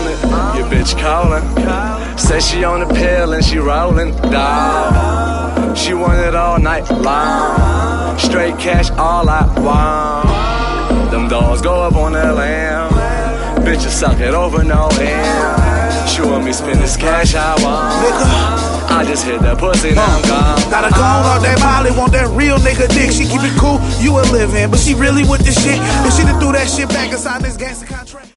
on it. Your bitch calling. Say she on the pill and she rolling, dawg. She want it all night long. Straight cash all I want. Them dogs go up on that lamb. Bitches suck it over no end. She want me spend this cash I want. Nigga, I just hit that pussy, now I'm gone. gotta go on that Molly, want that real nigga dick. She keep it cool, you a living, but she really with the shit. And she done threw that shit back inside this gangster contract.